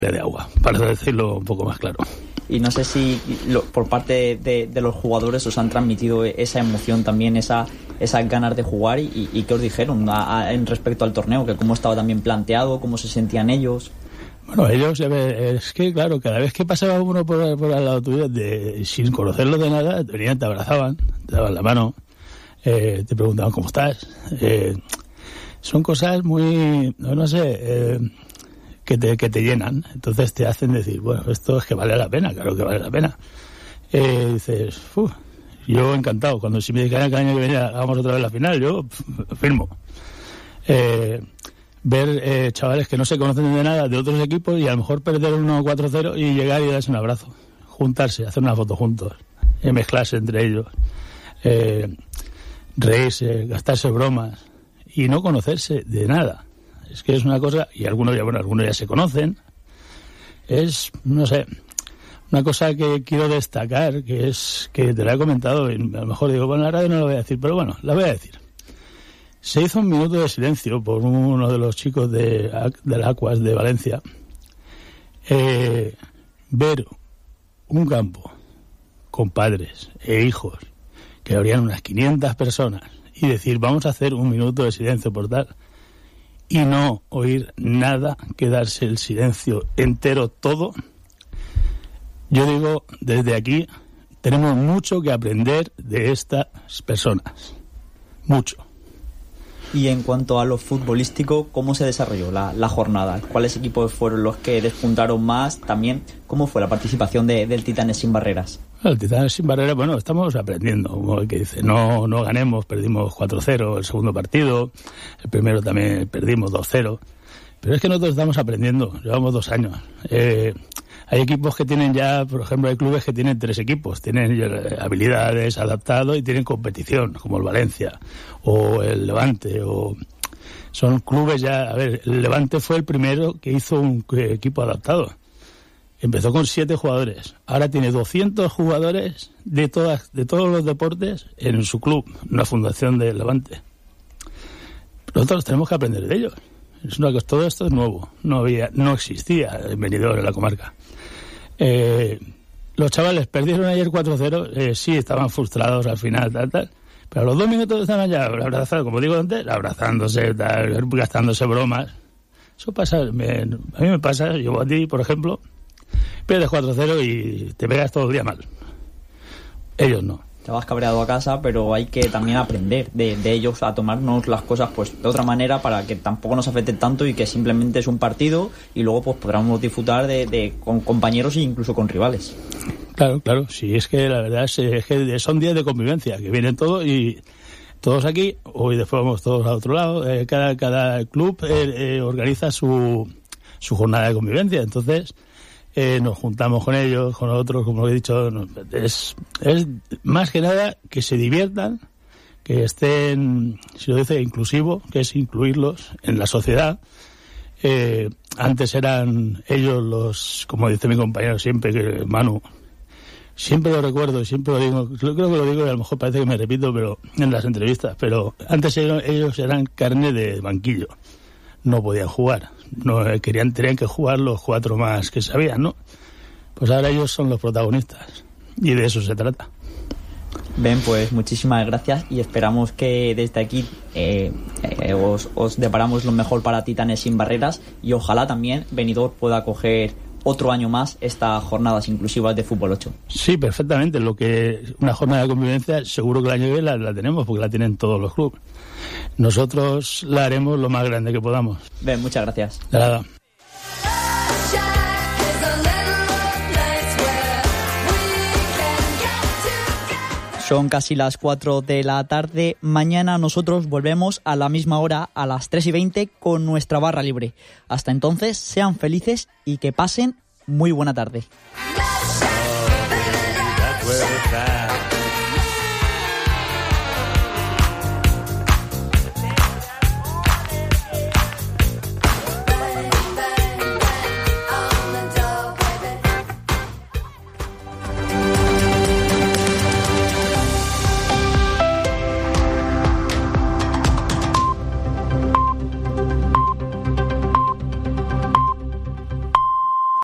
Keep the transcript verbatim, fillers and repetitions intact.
de agua, para decirlo un poco más claro. Y no sé si lo, por parte de, de los jugadores os han transmitido esa emoción también, esa esas ganas de jugar y, y qué os dijeron a, a, en respecto al torneo, que cómo estaba también planteado, cómo se sentían ellos. Bueno, ellos, es que claro, cada vez que pasaba uno por, por al lado tuyo, de, sin conocerlo de nada, te venían, te abrazaban, te daban la mano, eh, te preguntaban cómo estás. Eh, son cosas muy, no, no sé... Eh, Que te, que te llenan, entonces te hacen decir, bueno, esto es que vale la pena, claro que vale la pena. Eh, dices, uff, yo encantado, cuando si me dijeran que el año que viene hagamos otra vez la final, yo pff, firmo. Eh, ver eh, chavales que no se conocen de nada de otros equipos y a lo mejor perder uno cuatro cero y llegar y darse un abrazo, juntarse, hacer una foto juntos, eh, mezclarse entre ellos, eh, reírse, gastarse bromas y no conocerse de nada. Es que es una cosa, y algunos ya, bueno, algunos ya se conocen, es, no sé, una cosa que quiero destacar, que es, que te la he comentado, y a lo mejor digo, bueno, la radio no lo voy a decir, pero bueno, la voy a decir. Se hizo un minuto de silencio por uno de los chicos de, del Aquas de Valencia, eh, ver un campo con padres e hijos, que habrían unas quinientas personas, y decir, vamos a hacer un minuto de silencio por tal, y no oír nada, quedarse el silencio entero todo. Yo digo, desde aquí, tenemos mucho que aprender de estas personas. Mucho. Y en cuanto a lo futbolístico, ¿cómo se desarrolló la, la jornada? ¿Cuáles equipos fueron los que despuntaron más? También, ¿cómo fue la participación de, del Titanes Sin Barreras? El Titanes Sin Barreras, bueno, estamos aprendiendo, como el que dice, no, no ganemos, perdimos cuatro cero el segundo partido, el primero también perdimos dos cero, pero es que nosotros estamos aprendiendo, llevamos dos años. Eh, hay equipos que tienen ya, por ejemplo, hay clubes que tienen tres equipos, tienen habilidades adaptados y tienen competición, como el Valencia o el Levante, o son clubes ya, a ver, el Levante fue el primero que hizo un equipo adaptado. Empezó con siete jugadores. Ahora tiene doscientos jugadores de todas, de todos los deportes en su club, una fundación de Levante. Nosotros tenemos que aprender de ellos. Es una cosa, todo esto es nuevo. No había, no existía el Benidorm en la comarca. Eh, los chavales perdieron ayer cuatro cero. Eh, sí, estaban frustrados al final, tal, tal. Pero a los dos minutos estaban ya abrazados, como digo antes, abrazándose, tal, gastándose bromas. Eso pasa, me, a mí me pasa, yo a ti, por ejemplo, pierdes cuatro cero y te pegas todo el día mal. Ellos no. Te vas cabreado a casa, pero hay que también aprender de, de ellos a tomarnos las cosas pues de otra manera para que tampoco nos afecte tanto y que simplemente es un partido y luego pues podamos disfrutar de, de con compañeros e incluso con rivales. Claro, claro. Sí, es que la verdad es, es que son días de convivencia, que vienen todos y todos aquí, hoy después vamos todos a otro lado. Eh, cada, cada club eh, eh, organiza su, su jornada de convivencia, entonces... Eh, nos juntamos con ellos, con otros, como he dicho, es, es más que nada que se diviertan, que estén, si lo dice, inclusivo, que es incluirlos en la sociedad. Eh, antes eran ellos los, como dice mi compañero siempre, que Manu, siempre lo recuerdo, siempre lo digo, creo que lo digo y a lo mejor parece que me repito, pero en las entrevistas, pero antes ellos, ellos eran carne de banquillo, no podían jugar. No querían, tenían que jugar los cuatro más que sabían, ¿no? Pues ahora ellos son los protagonistas y de eso se trata. Ben, pues muchísimas gracias y esperamos que desde aquí eh, eh, os, os deparamos lo mejor para Titanes Sin Barreras y ojalá también Benidorm pueda acoger otro año más estas jornadas inclusivas de Fútbol ocho. Sí, perfectamente. Lo que una jornada de convivencia seguro que el año que viene la, la tenemos porque la tienen todos los clubes. Nosotros la haremos lo más grande que podamos. Ben, muchas gracias. De nada. Son casi las cuatro de la tarde. Mañana nosotros volvemos a la misma hora, a las tres y veinte, con nuestra barra libre. Hasta entonces, sean felices y que pasen muy buena tarde. Oh,